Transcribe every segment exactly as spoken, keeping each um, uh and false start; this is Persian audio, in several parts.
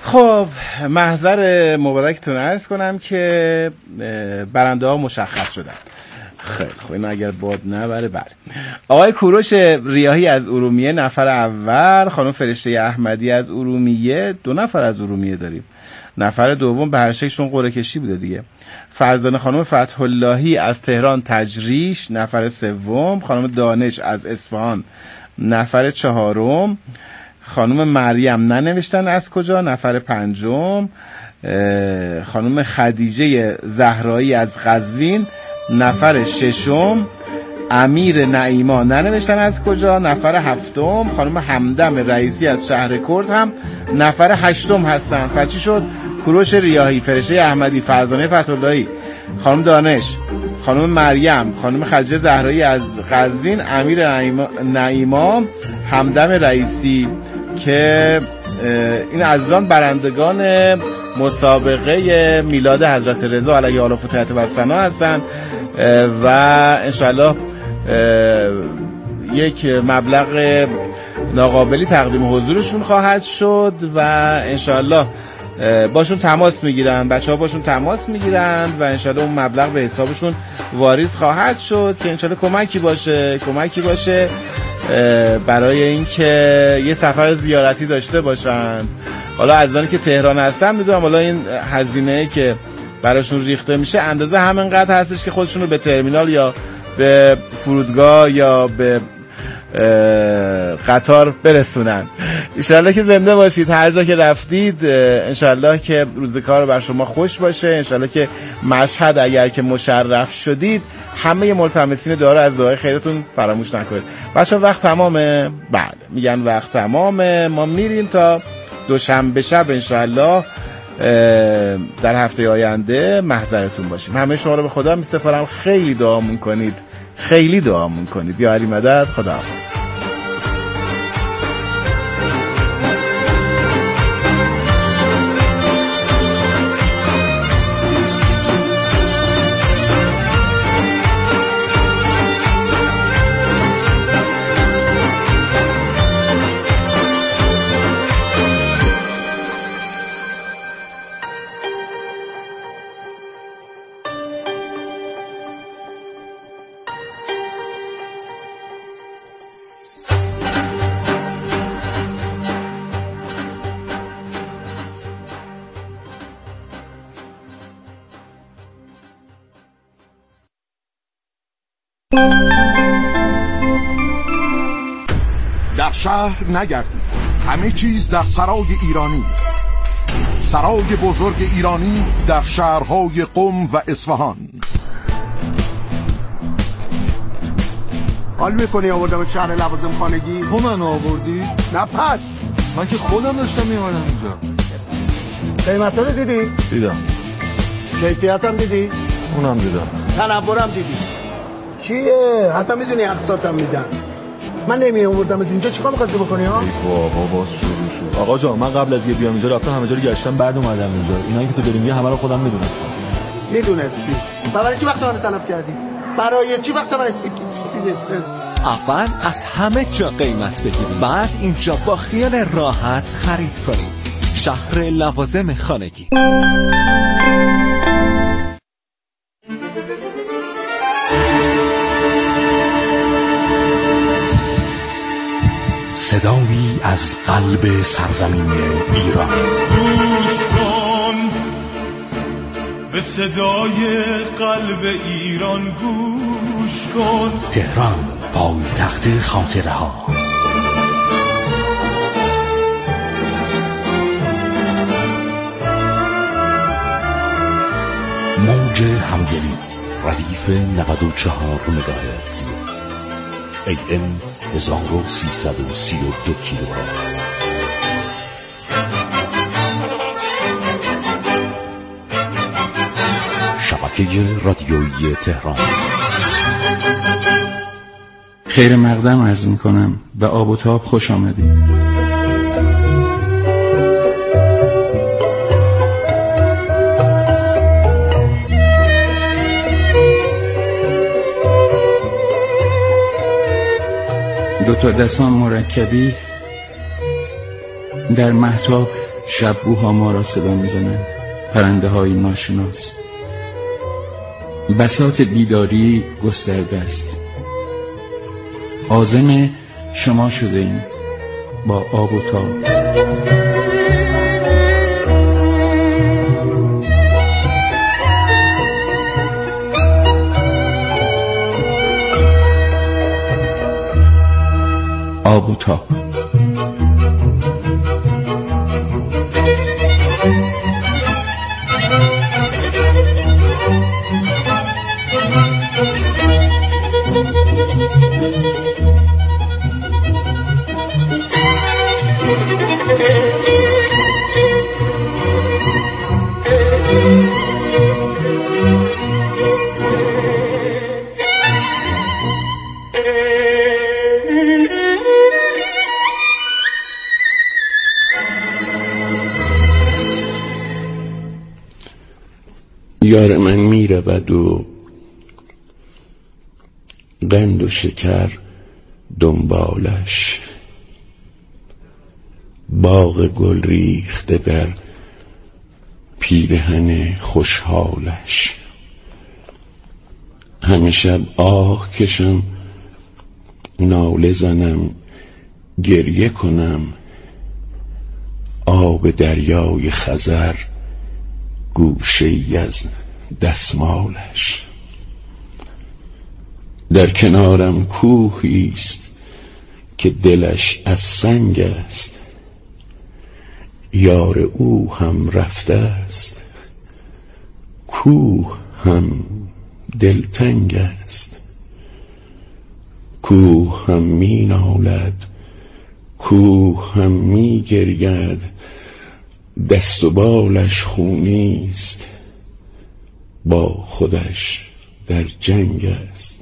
خب محضر مبارکتون عرض کنم که برنده ها مشخص شدن. خیلی خب این اگر باد نبره بله. آقای کوروش ریاحی از ارومیه نفر اول، خانم فرشته احمدی از ارومیه، دو نفر از ارومیه داریم. نفر دوم به هر شکلشون قرعه کشی بوده دیگه. فرزانه خانم فتح اللهی از تهران تجریش نفر سوم، خانم دانش از اصفهان نفر چهارم، خانم مریم ننوشتن از کجا نفر پنجم، خانم خدیجه زهرایی از قزوین نفر ششم، امیر نعیما ننوشتن از کجا نفر هفتم، خانم همدم رئیسی از شهر کرد هم نفر هشتم هستن. پس چی شد؟ کوروش ریاحی، فرشته احمدی، فرزانه فتح اللهی، خانم دانش، خانم مریم، خانم خدیجه زهرایی از قزوین، امیر نعیما، همدم رئیسی که این عزیزان برندگان مسابقه میلاد حضرت رضا علیه آل فتحیت و ثنا هستند و انشالله یک مبلغ ناقابلی تقدیم حضورشون خواهد شد و انشالله باشون تماس میگیرن، بچه ها باشون تماس میگیرن و انشالله اون مبلغ به حسابشون واریز خواهد شد که انشالله کمکی باشه کمکی باشه برای اینکه یه سفر زیارتی داشته باشن. حالا عزیزانی که تهران هستن میدونم حالا این هزینه که براشون ریخته میشه اندازه همینقدر هستش که خودشون رو به ترمینال یا به فرودگاه یا به قطار برسونن. انشالله که زنده باشید هر جا که رفتید، انشالله که روز کار بر شما خوش باشه، انشالله که مشهد اگر که مشرف شدید همه ملتمسین دعا از دعای خیرتون فراموش نکنید. بچه وقت تمامه؟ بله میگن وقت تمامه. ما میریم تا دوشنبه شب انشالله در هفته آینده محضرتون باشیم. همه شما رو به خدا میسپارم. خیلی دعامون کنید، خیلی دعامون کنید. یا علی مدد. خدا حافظ. در شهر نگردید، همه چیز در سرای ایرانی است. سرای بزرگ ایرانی در شهرهای قم و اصفهان. حال میکنی آوردم شهر لوازم خانگی؟ تو منو آوردی؟ نه پس من که خودم داشتم میمانم اینجا. قیمت رو دیدی؟ دیدم. کیفیت هم دیدی؟ اونم دیدم. تنورم دیدی؟ کیه؟ حتی میدونی اقساطم میدن. من نمی آوردم اینجا، چیکار می‌خواستی بکنی ها؟ ای بابا باز شروع شد. آقا جان من قبل از اینکه بیام اینجا رفتم همه جا رو گشتم بعد اومدم اینجا. اینایی که تو داری میگی همه رو خودم میدونستم. میدونستی؟ برای چی وقت من تلف کردی؟ برای چی وقت من اول از همه جا قیمت بگیرید، بعد اینجا با خیال راحت خرید کنید. شهر لوازم خانگی. صدایی از قلب سرزمین ایران. گوش کن به صدای قلب ایران، گوش کن. تهران، پایتخت خاطره ها. موج همدلی ردیف نود و چهار مگاهرتز، ای ام هزار و سیصد و سی و دو کیلوهرتز. شبکه رادیویی تهران. خیر مقدم عرض میکنم. به آب و تاب خوش آمدید. دو تا دستان مرکبی در مهتاب شب‌بوها ما را صدا می‌زنند، پرنده های ناشناس. بساط بیداری گسترده است. عازم شما شده ایم با آب و تاب. آب و تاب. یار من می رود و قند و شکر دنبالش، باغ گل ریخته در پیرهن خوشحالش. همه شب آه کشم، ناله زنم، گریه کنم، آب دریای خزر گوشه ای از دستمالش. در کنارم کوهی است که دلش از سنگ است، یار او هم رفته است، کوه هم دلتنگ است. کوه هم می نالد، کوه هم می گرید، دست و بالش خونی است، با خودش در جنگ است.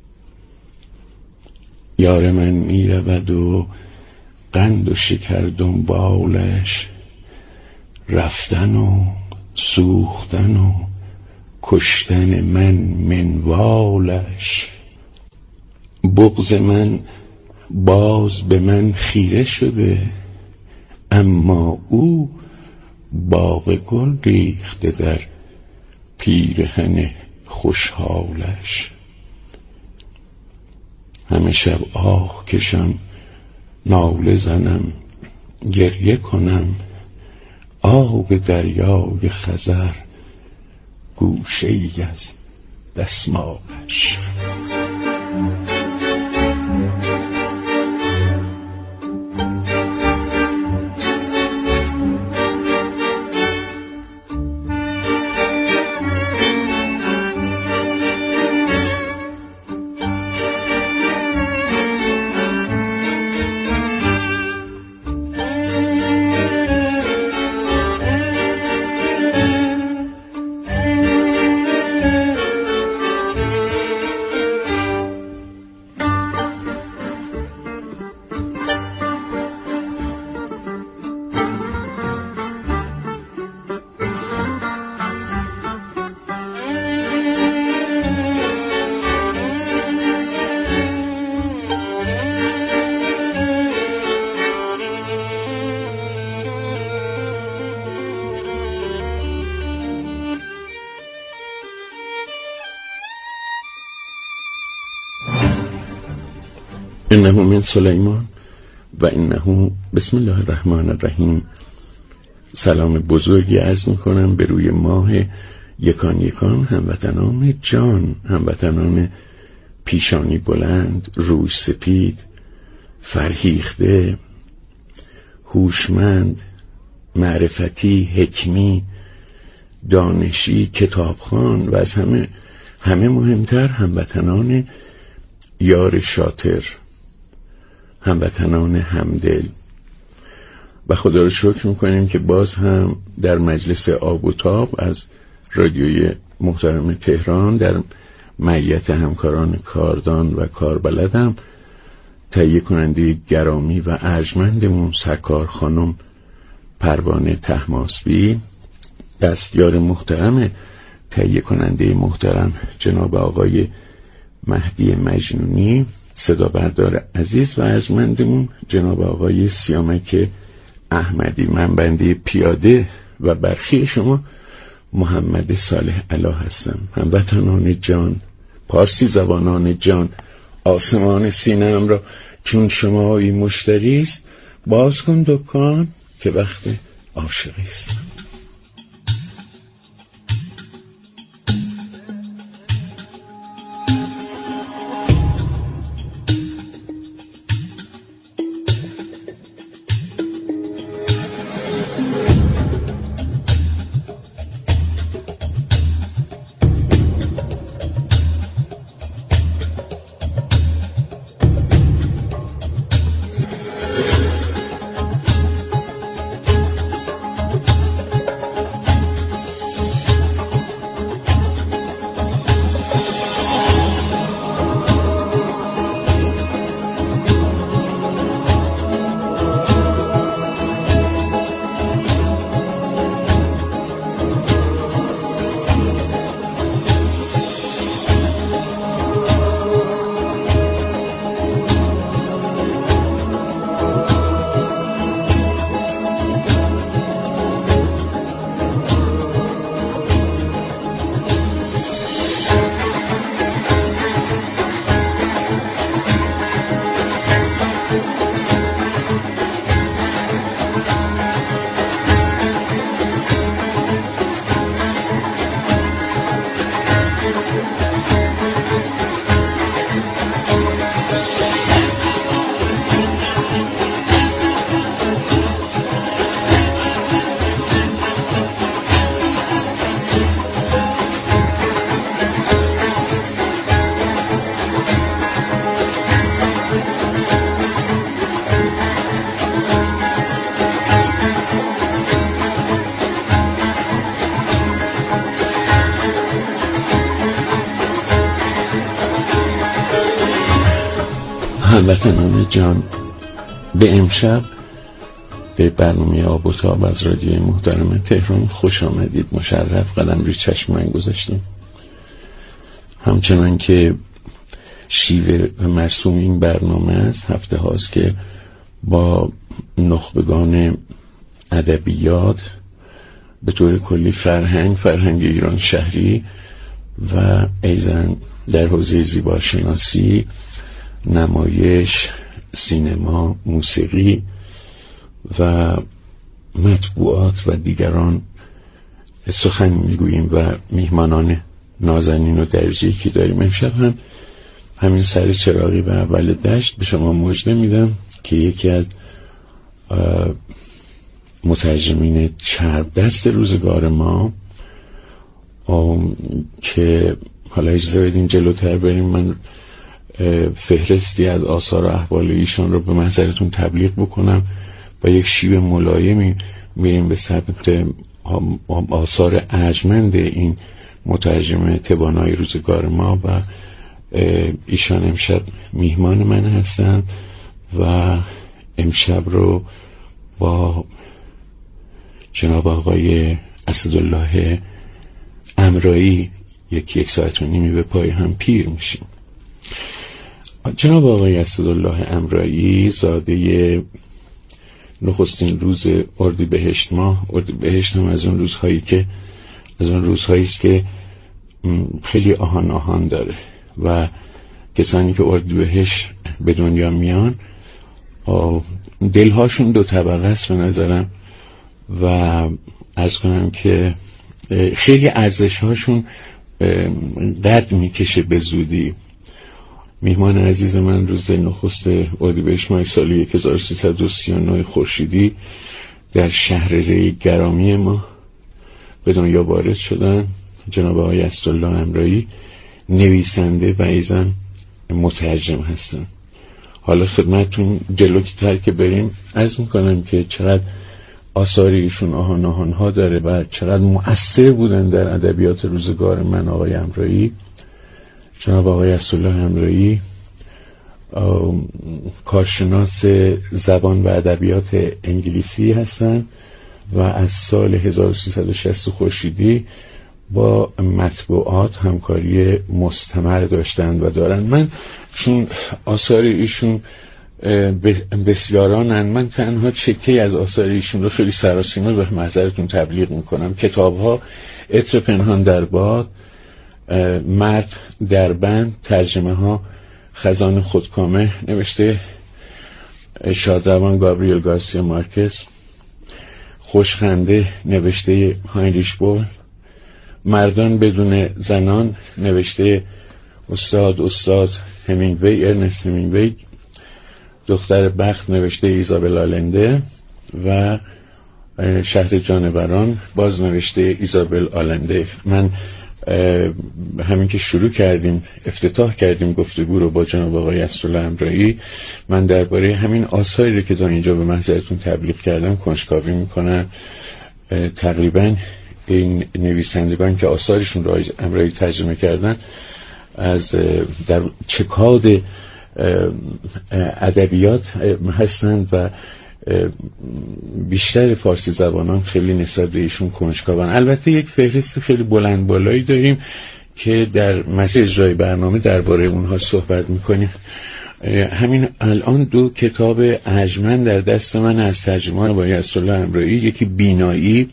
یار من می رود و قند و شکر دنبالش، رفتن و سوختن و کشتن من منوالش. بغض من باز به من خیره شده، اما او باغ گل ریخته در پیرهن خوشحالش. همه شب آه کشم، ناله زنم، گریه کنم، آب دریای خزر گوشه ای از دستمالش. انه من سلیمان و انه بسم الله الرحمن الرحیم. سلام بزرگی عرض میکنم به روی ماه یکان یکان، هموطنان جان، هموطنان پیشانی بلند، روی سپید، فرهیخته، هوشمند، معرفتی، حکمی، دانشی، کتابخوان و از همه همه مهمتر هموطنان یار شاطر، هموطنان همدل. و خدا رو شکر میکنیم که باز هم در مجلس آب و تاب از رادیوی محترم تهران در معیت همکاران کاردان و کاربلدم، تهیه کننده گرامی و ارجمندمون سرکار خانم پروانه طهماسبی، دستیار محترم تهیه کننده محترم جناب آقای مهدی مجنونی، صدا بردار عزیز و ارجمندمون جناب آقای سیامک احمدی. من بنده پیاده و برخی شما محمد صالح علا هستم. هموطنان جان، پارسی زبانان جان، آسمان سینه‌ام را چون شمایی مشتری است، باز کن دکان که وقت عاشقی است. هموطنان جان، به امشب به برنامه آب و تاب از رادیوی محترم تهران خوش آمدید. مشرف قدم روی چشم من گذاشتیم. همچنان که شیوه و مرسوم این برنامه است، هفته هاست که با نخبگان ادبیات، به طور کلی فرهنگ فرهنگ ایران شهری و ایضاً در حوزه زیباشناسی، نمایش، سینما، موسیقی و مطبوعات و دیگران سخن میگوییم و میهمانان نازنین و درجه‌ای که داریم. امشب هم همین سر چراغی و اول دشت به شما مژده میدم که یکی از مترجمین چرب دست روزگار ما که حالا اجازه بدین جلوتر بریم من فهرستی از آثار و احوال ایشان رو به محضرتون تبلیغ بکنم. با یک شیوه ملایمی میریم به سمت آثار ارجمند این مترجم تبانای روزگار ما و ایشان امشب میهمان من هستن و امشب رو با جناب آقای اسدالله امرایی یک یک ساعت و نیمی به پای هم پیر میشیم. جناب آقای اسدالله امرایی زاده نخستین روز اردیبهشت ماه، اردیبهشت هم از اون روزهایی که از اون روزهایی است که خیلی آهان آهان داره و کسانی که اردیبهشت به دنیا میان دلهاشون دو طبقه است به نظرم و عرض کنم که خیلی ارزشهاشون قد میکشه به زودی. میهمان عزیز من روز نخست اردیبهشت ماه سال هزار و سیصد و سی و نه خورشیدی در شهر ری گرامی ما به دنیا وارد شدن. جناب آقای اسدالله امرایی نویسنده و ایضاً مترجم هستن. حالا خدمتتون جلوتر که بریم عرض میکنم که چقدر آثار ایشون آهان آهان ها داره و چقدر مؤثر بودن در ادبیات روزگار من. آقای امرایی، جناب آقای اسدالله امرایی کارشناس زبان و ادبیات انگلیسی هستند و از سال هزار و سیصد و شصت خورشیدی با مطبوعات همکاری مستمر داشتند و دارن. من چون آثار ایشون بسیارانن. من تنها چکی از آثار ایشون رو خیلی سراسیمه به محضرتون تبلیغ میکنم. کتاب‌ها عطر پنهان در باد، مرد در بند، ترجمه ها خزان خودکامه نوشته شادروان گابریل گارسیا مارکز، خوشخنده نوشته هاینریش بول، مردان بدون زنان نوشته استاد استاد همینگوی ارنست همینگوی، دختر بخت نوشته ایزابل آلنده و شهر جانوران باز نوشته ایزابل آلنده. من همین که شروع کردیم افتتاح کردیم گفتگو رو با جناب آقای اسدالله امرایی، من درباره همین آثاری رو که تا اینجا به محضرتون تبلیغ کردم کنجکاوی میکنم. تقریبا این نویسندگان که آثارشون رو امرایی ترجمه کردن از در چکاد ادبیات هستند و بیشتر فارسی زبانان خیلی نسبت به ایشون کنجکاون. البته یک فهرست خیلی بلند بالایی داریم که در مسیر اجرای برنامه درباره اونها صحبت میکنیم. همین الان دو کتاب ارجمند در دست من از ترجمان آقای اسدالله امرایی، یکی بینایی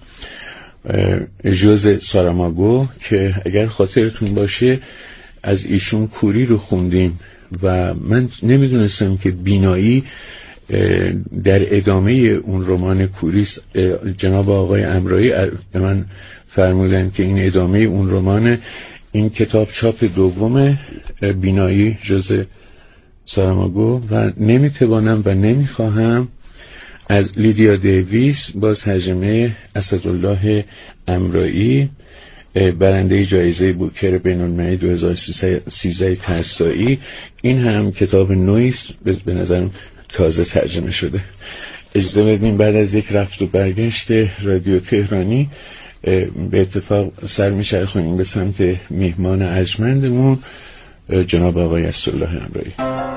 ژوزه ساراماگو که اگر خاطرتون باشه از ایشون کوری رو خوندیم و من نمیدونستم که بینایی در ادامه اون رمان کوریس. جناب آقای امرایی به من فرمودن که این ادامه اون رمان، این کتاب چاپ دوم بینایی ژوزه ساراماگو و نمیتوانم و نمیخواهم از لیدیا دیویس باز ترجمه اسدالله امرایی، برنده جایزه بوکر بین‌المللی دو هزار و سیزده ترسایی. این هم کتاب نویست به نظرم تازه ترجمه شده. اجازه بدین بعد از یک رفت و برگشت رادیو تهرانی به اتفاق سر میچرخونیم به سمت میهمان ارجمندمون جناب آقای اسدالله امرایی.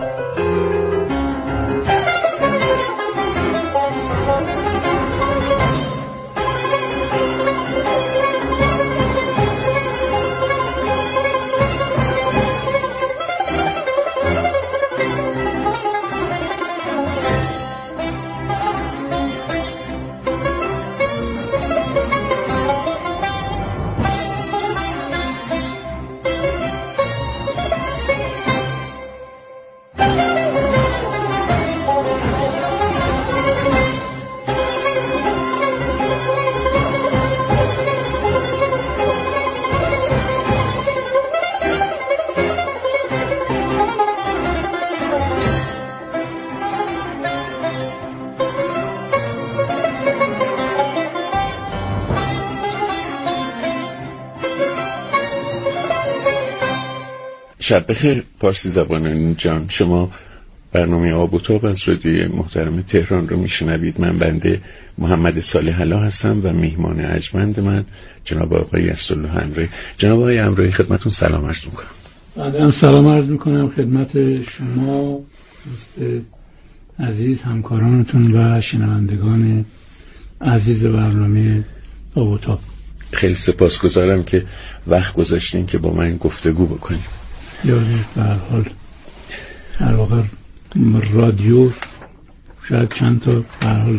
شب بخیر پارسی زبانان جان. شما برنامه آب و تاب از رادیوی محترم تهران رو میشنوید. من بنده محمد صالح علا هستم و میهمان ارجمند من جناب آقای اسدالله امرایی. جناب آقای امرایی خدمتون سلام عرض میکنم. بعدم سلام عرض میکنم خدمت شما دوست عزیز، همکارانتون و شنوندگان عزیز برنامه آب و تاب. خیلی سپاسگزارم که وقت گذاشتین که با من گفتگو بکنیم. یعنی به هر حال در واقع رادیو شاید چند تا به هر حال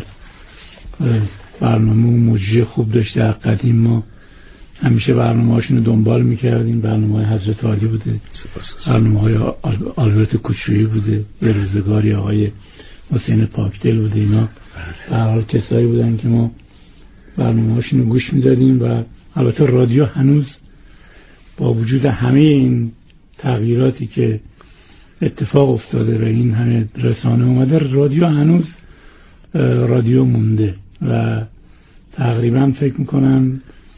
برنامه و موجه خوب داشته. قدیم ما همیشه برنامه هاشون رو دنبال میکردیم. برنامه های حضرت عالی بوده، برنامه های آلبرت کوچویی بوده، یه روزگاری آقای حسین پاکدل بوده. اینا به هر حال کسایی بودن که ما برنامه هاشون رو گوش میدادیم و البته رادیو هنوز با وجود همه این تغییراتی که اتفاق افتاده و این همه رسانه اومده، رادیو هنوز رادیو مونده و تقریبا فکر میکنم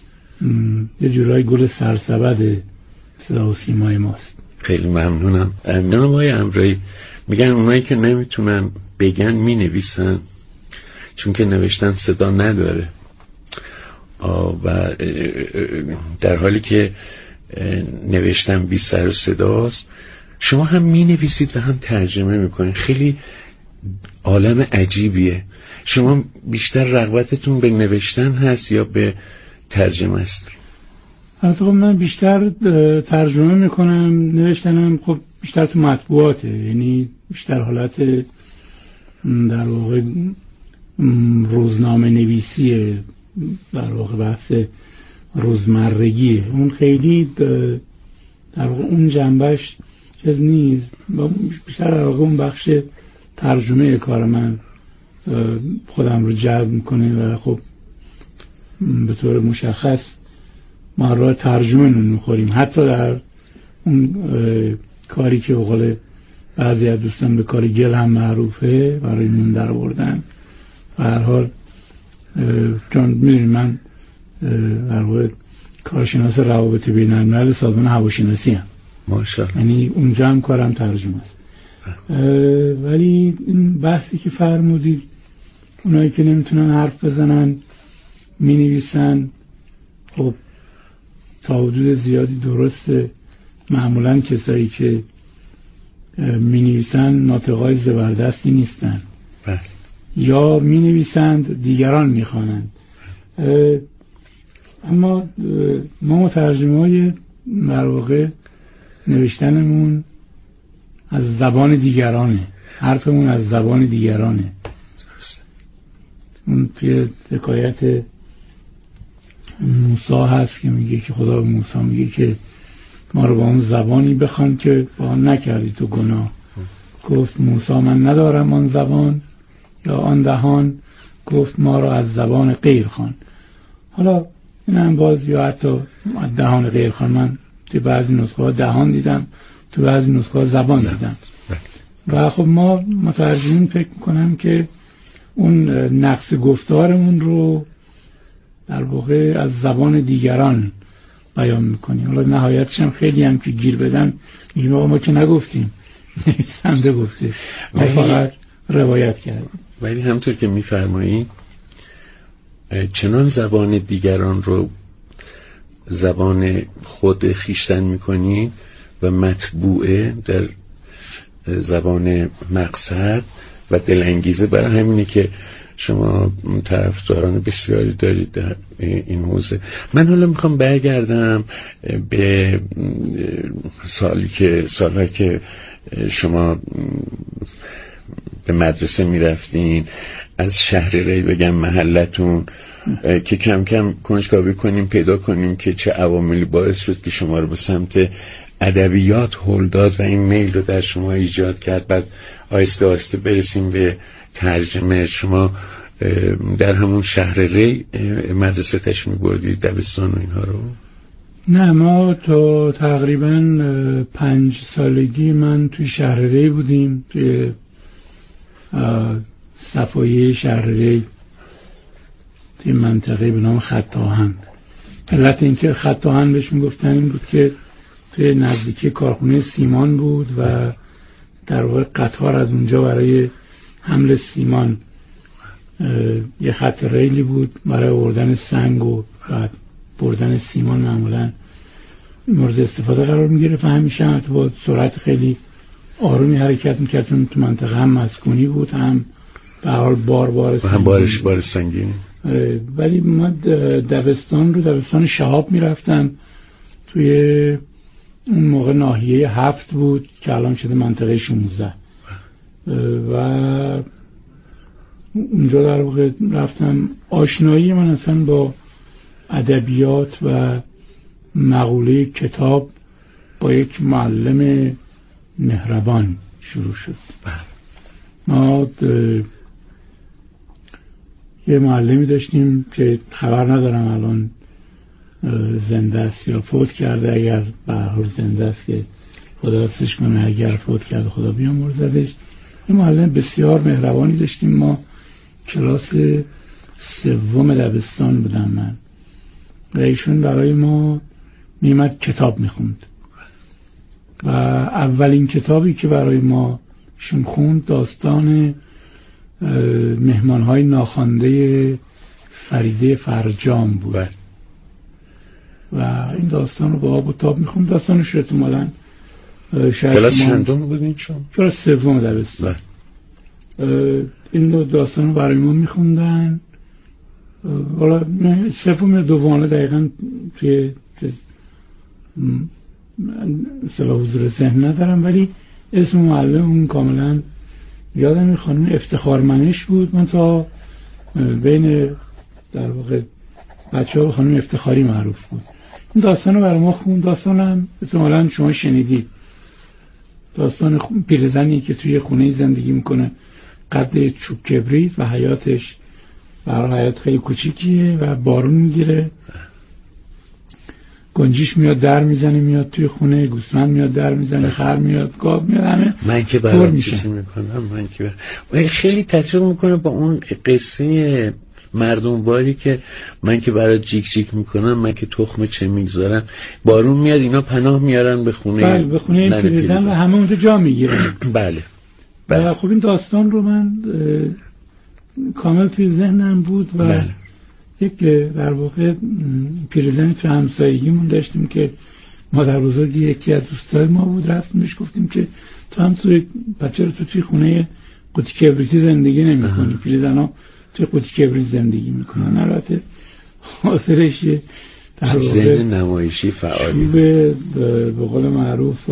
یه جورای گل سرسبد صدا و سیمای ماست. خیلی ممنونم. جناب آقای امرایی، میگن اونایی که نمیتونن بگن مینویسن چون که نوشتن صدا نداره و در حالی که نوشتن بی سر و صداست. شما هم می نویسید و هم ترجمه میکنید. خیلی عالم عجیبیه. شما بیشتر رغبتتون به نوشتن هست یا به ترجمه است؟ البته من بیشتر ترجمه میکنم. نوشتنم خب بیشتر تو مطبوعاته، یعنی بیشتر حالت در واقع روزنامه نویسی، در واقع بحث روزمرگیه. اون خیلی در واقع اون جنبش چیز نیست، بیشتر در واقع اون بخش ترجمه کار من خودم رو جلب میکنه و خب به طور مشخص ما را ترجمه نون میخوریم. حتی در اون کاری که به قول بعضی از دوستان به کار گل هم معروفه، برای نون در آوردن، و هر حال چون میدونید من در واقع کارشناس روابط بین الملل سازمان هواشناسی هم، ماشاءالله، یعنی اونجا هم کارم ترجمه است. ولی این بحثی که فرمودید، اونایی که نمیتونن حرف بزنن می نویسن، خب تا حدود زیادی درسته. معمولا کسایی که می نویسن ناطقای زبردستی نیستن، بله. یا می نویسند دیگران می خوانند. اما ما مترجمه های در واقع نوشتنمون از زبان دیگرانه، حرفمون از زبان دیگرانه. اون توی حکایت موسی هست که میگه که خدا به موسی میگه که ما رو با اون زبانی بخوان که با آن نکردی تو گناه. گفت موسی من ندارم آن زبان یا آن دهان. گفت ما رو از زبان غیر خوان. حالا این هم باز یا حتی دهان غیر خوان، من تو بعضی نسخه ها دهان دیدم، تو بعضی نسخه ها زبان دیدم. و خب ما مترجمین فکر میکنم که اون نقص گفتارمون رو در واقع از زبان دیگران بیان میکنیم. حالا نهایتش هم خیلی هم که گیر بدن میگیم آقا ما که نگفتیم، نویسنده گفته، ما فقط روایت کردیم. ولی همطور که میفرمایید چنان زبان دیگران رو زبان خود خیشتن میکنید و مطبوعه در زبان مقصد و دلانگیزه. برای همینه که شما طرفداران بسیاری دارید در این حوزه. من حالا میخوام برگردم به سالی که سالهایی که شما به مدرسه میرفتین، از شهر ری بگم محلتون، که کم کم کنجکاوی کنیم پیدا کنیم که چه عواملی باعث شد که شما رو به سمت ادبیات هل داد و این میل رو در شما ایجاد کرد. بعد آهسته آهسته برسیم به ترجمه. شما در همون شهر ری مدرسه تش می‌بردید، دبستان و اینها رو؟ نه، ما تا تقریبا پنج سالگی من توی شهر ری بودیم، توی صفایه شهر ری، توی منطقه به نام خط آهن. علت اینکه خط آهن بهش میگفتن این بود که توی نزدیکی کارخونه سیمان بود و در واقع قطار از اونجا برای حمل سیمان یه خط ریلی بود برای آوردن سنگ و بعد بردن سیمان معمولا مورد استفاده قرار میگیره و همیشه هم با سرعت خیلی آرومی حرکت میکرد، چون تو منطقه هم مسکونی بود، هم به حال بار بار سنگین، هم بارش بار سنگین. ولی ما دبستان رو دبستان شهاب میرفتم، توی اون موقع ناحیه هفت بود که الان شده منطقه شانزده، و اونجا در واقع رفتم. آشنایی من اصلا با ادبیات و مقوله کتاب با یک معلم مهربان شروع شد. ما یه معلمی داشتیم که خبر ندارم الان زنده است یا فوت کرده. اگر به هر حال زنده است که خدا حفظش کنه، اگر فوت کرده خدا بیامرزدش. یه معلم بسیار مهربانی داشتیم. ما کلاس سوم دبستان بودم من و ایشون برای ما میمد کتاب میخوند و اولین کتابی که برای ما ایشون خوند داستان مهمانهای ناخوانده فریده فرجام بود و این داستان رو با آب و تاب میخوند. داستانش رو احتمالاً کلاس چندم بودین شما؟ کلاس سوم دبستان. این داستان رو برای ما میخوندن. حالا سوم دوم دقیقاً توی اصطلاح حضور ذهن ندارم، ولی اسم معلم اون کاملا یادم این خانم افتخارمنش بود، من تا بین در واقع بچه ها خانم افتخاری معروف بود. این داستان رو برای ما خون. داستان هم احتمالاً شما شنیدید، داستان پیرزنی که توی خونه زندگی میکنه قد چوب کبریت و حیاتش برای حیات خیلی کوچیکیه و بارون میگیره، گنجیش میاد در میزنه میاد توی خونه، گوسفند میاد در میزنه، خر میاد، گاو میاد، همه من که برام چیزی میکنم من که برام خیلی تطبیق میکنه با اون قصه مردم باری که من که برای جیک جیک میکنم، من که تخم چه میگذارم، بارون میاد اینا پناه میارن به خونه، بله به خونه این پیرزن و همه اونجا جا میگیرن. بله بله. خب این داستان رو من کامل توی ذهنم بود و بله. یک در واقع پیرزنی تو همسایگیمون داشتیم که مادر بزرگی یکی از دوستای ما بود، رفتیم بهش گفتیم که تو هم توی بچه رو تو توی خونه قوطی کبریتی زندگی نمی کنی، پیرزن‌ها توی قوطی کبریت زندگی میکنن. البته خاطرش یه در واقع ذهن نمایشی فعالی به به قول معروف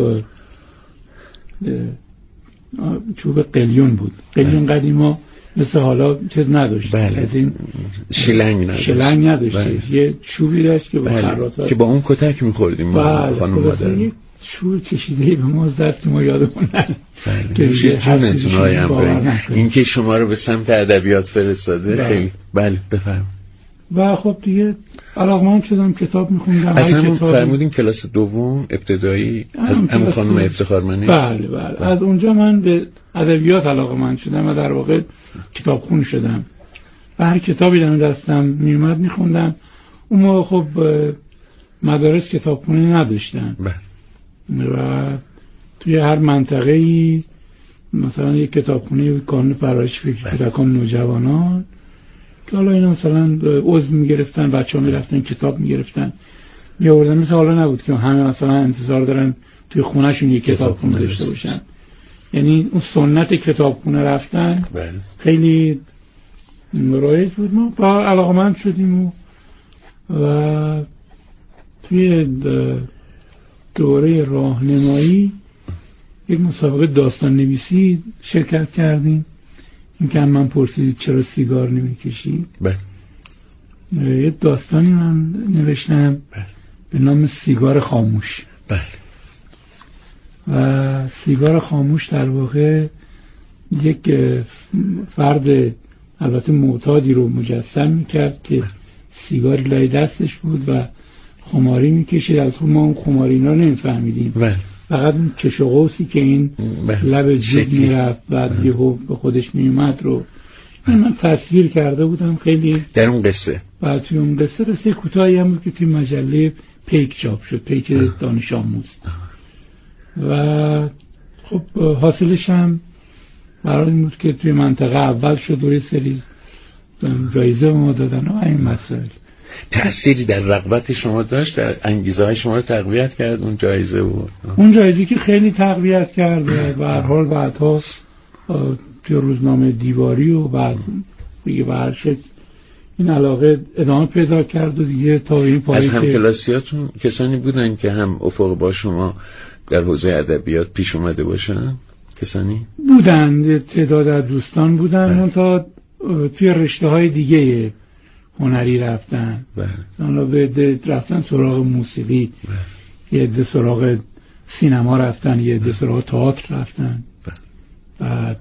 چوب قلیون بود. قلیون قدیما مثل حالا چیز نداشت، بله. این شلنگ نداشت، شلنگ نداشت. بله. یه چوبی داشت که با بله. خراتات که با اون کتک می‌خوردیم ما خانم مادر. یه چوب کشیده به ما زد که ما یادمون نره. بله. که جونتون آقای امبری این که شما رو به سمت ادبیات فرستاده. بله. خیلی بله بفرمایید. و خب دیگه علاقمند شدم کتاب می‌خوندم. اصلا همون فرمودین کلاس دوم ابتدایی از هم خانم افتخارمنش. بله بله. از اونجا من به ادبیات علاقمند شدم و در واقع کتابخون شدم و هر کتابی در دستم میومد میخوندم. اون موقع خب مدارس کتابخونی نداشتن بله. و توی هر منطقه‌ای مثلا یک کتابخونه کانون پرورش فکری کودکان نوجوانان که حالا اینا مثلا عضو میگرفتن، بچه ها میرفتن کتاب میگرفتن میآوردن. مثل حالا نبود که همه مثلا انتظار دارن توی خونهشون یک کتابخونه داشته باشن. یعنی اون سنت کتابخونه رفتن بله. خیلی رایج بود. ما با علاقمند شدیم و, و توی دوره راهنمایی یک مسابقه داستان نویسی شرکت کردیم. این که من پرسیدید چرا سیگار نمیکشید، بله. یه داستانی من نوشتم بله. به نام سیگار خاموش. بله. و سیگار خاموش در واقع یک فرد البته معتادی رو مجسم میکرد که بله. سیگاری لای دستش بود و خماری میکشید. البته ما اون خماری رو نمیفهمیدیم، بله. فقط اون کش و قوسی که این بله. لب جیب میرفت بعد یهو به خودش میومد رو بله. من تصویر کرده بودم خیلی در اون قصه. بعد توی اون قصه رسه کوتاهی هم بود که توی مجله پیک چاپ شد، پیک دانش آموز. و خب حاصلش هم برای این بود که توی منطقه اول شد و یه سری جایزه ما دادن و این مسائل. تأثیری در رغبت شما داشت، در انگیزه های شما رو تقویت کرد اون جایزه بود؟ اون جایزه که خیلی تقویت کرد و به هر حال بعدها توی روزنامه دیواری و بعد دیگه به هر شکل این علاقه ادامه پیدا کرد و دیگه تا این پایی از همکلاسیاتون کسانی بودن که هم افق با شما در حوزه ادبیات پیش اومده باشن؟ کسانی بودن، تعداد از دوستان بودن اون تا توی رشته های دیگه هنری رفتن. حالا به عده رفتن سراغ موسیقی، یه عده سراغ سینما رفتن، یه عده سراغ تئاتر رفتن، بعد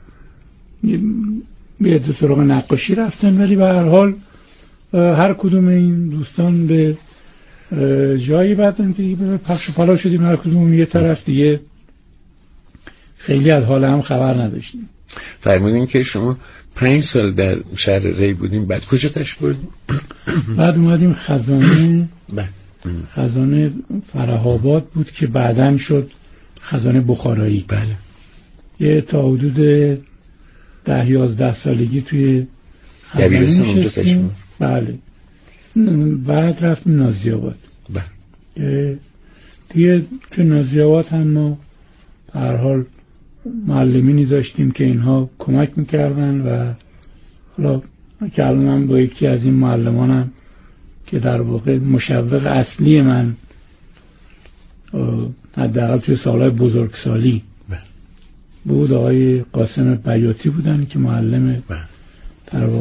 یه عده سراغ نقاشی رفتن. ولی به هر حال هر کدوم این دوستان به جایی بعدن که به پخش و پلا شدیم، هر کدوم یه طرف دیگه خیلی از حال هم خبر نداشتیم. فرمودین که شما پنج سال در شهر ری بودیم، بعد کجا تشریف بردیم؟ بعد اومدیم خزانه خزانه فره‌آباد بود که بعداً شد خزانه بخارایی. بله. یه تا حدود ده یازده سالگی توی خزانه نشستیم. بله. بعد رفتیم نازی‌آباد. بله. دیگه تو نازی‌آباد هم ما به هر حال معلمینی داشتیم که اینها کمک میکردن و حالا که الان من با یکی از این معلمانم که در واقع مشوق اصلی من حداقل توی سالهای بزرگسالی بود آقای قاسم بیاتی بودن که معلم در